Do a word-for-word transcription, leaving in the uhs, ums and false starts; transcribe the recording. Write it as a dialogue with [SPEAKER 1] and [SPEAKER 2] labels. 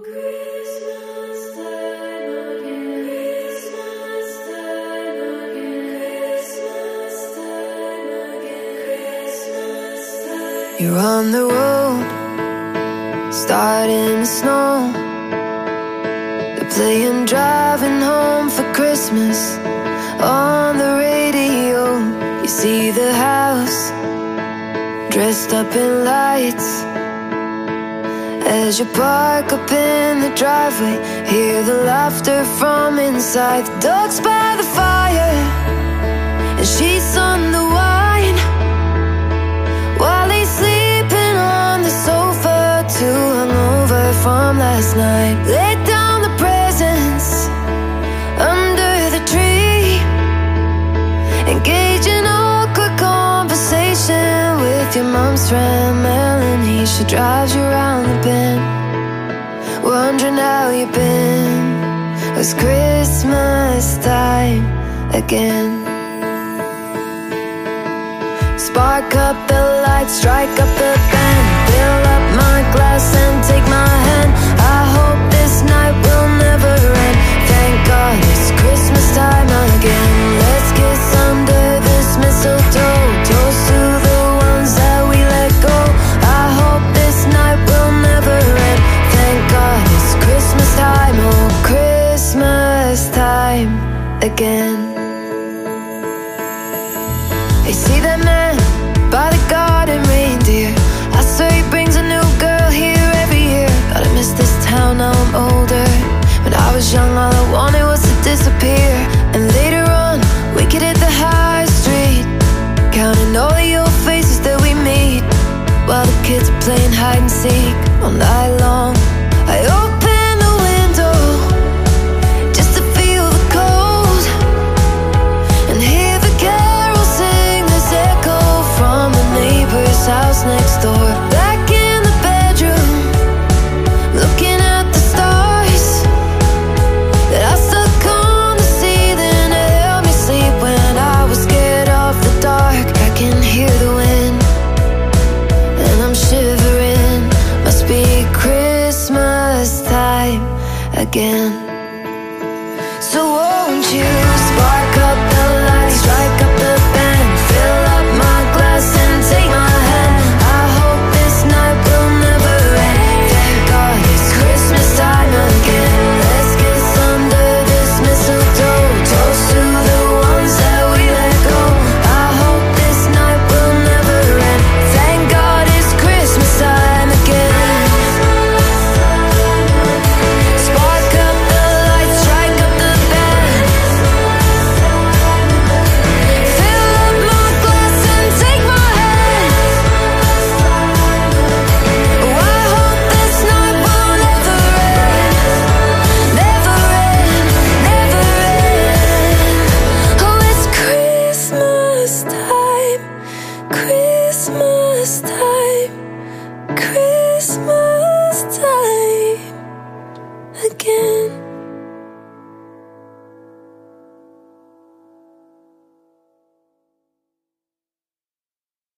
[SPEAKER 1] You're on the road, starting to snow. They're playing Driving Home for Christmas on the radio. You see the house dressed up in lights. As you park up in the driveway, hear the laughter from inside. The dog's by the fire and she's on the wine, while he's sleeping on the sofa, too hungover from last night. Lay down the presents under the tree, engage in awkward conversation with your mom's friend Melanie. She drives you around the bend, wondering how you've been. It's Christmas time again. Spark up the lights, strike up the band, fill up my glass and take my hand. I hope this night will never end. Thank God it's Christmas time again. Let's kiss under this mistletoe, toast to the ones that we let go. I hope this night will never end. Thank God it's Christmas time, oh Christmas time again. Hey, see that man by the garden reindeer? I swear he brings a new girl here every year. But I miss this town, now I'm older. When I was young, all I wanted was to disappear. And later on, we could hit the high street, counting all the old faces that we meet, while the kids are playing hide and seek all night long. I open the window just to feel the cold and hear the carols sing. This echo from the neighbor's house next door. Back in the bedroom, looking at the stars that I stuck on the ceiling to help me sleep when I was scared of the dark. I can hear the wind and I'm shivering. Must be Christmas time again.